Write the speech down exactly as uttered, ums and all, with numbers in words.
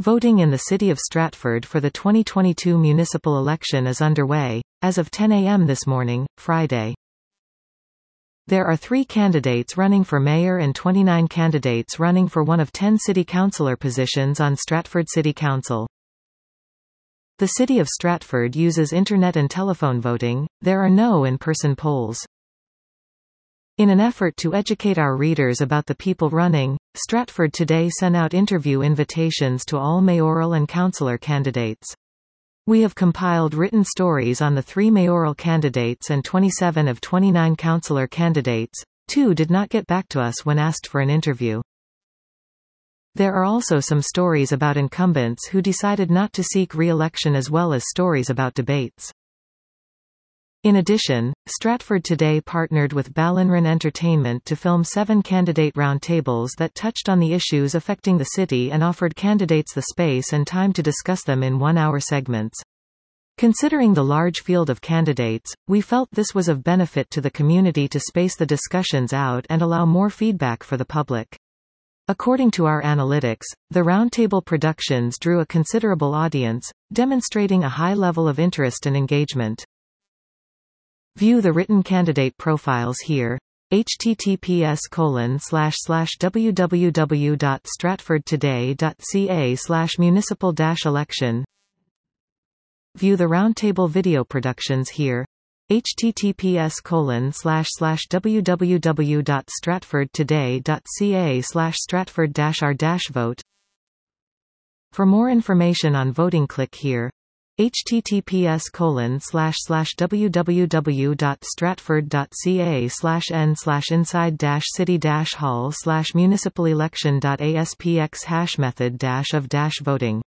Voting in the City of Stratford for the twenty twenty-two municipal election is underway, as of ten A M this morning, Friday. There are three candidates running for mayor and twenty-nine candidates running for one of ten city councillor positions on Stratford City Council. The City of Stratford uses internet and telephone voting. There are no in-person polls. In an effort to educate our readers about the people running, Stratford Today sent out interview invitations to all mayoral and councillor candidates. We have compiled written stories on the three mayoral candidates and twenty-seven of twenty-nine councillor candidates. Two did not get back to us when asked for an interview. There are also some stories about incumbents who decided not to seek re-election, as well as stories about debates. In addition, Stratford Today partnered with Ballinron Entertainment to film seven candidate roundtables that touched on the issues affecting the city and offered candidates the space and time to discuss them in one-hour segments. Considering the large field of candidates, we felt this was of benefit to the community to space the discussions out and allow more feedback for the public. According to our analytics, the roundtable productions drew a considerable audience, demonstrating a high level of interest and engagement. View the written candidate profiles here. https colon slash slash www dot stratfordtoday dot ca slash municipal dash election. View the roundtable video productions here. https colon slash slash www dot stratfordtoday dot ca slash stratford dash r dash vote. For more information on voting, click here. https colon slash slash www dot stratford dot ca slash n slash inside dash city dash hall slash municipal election dot aspx hash method dash of dash voting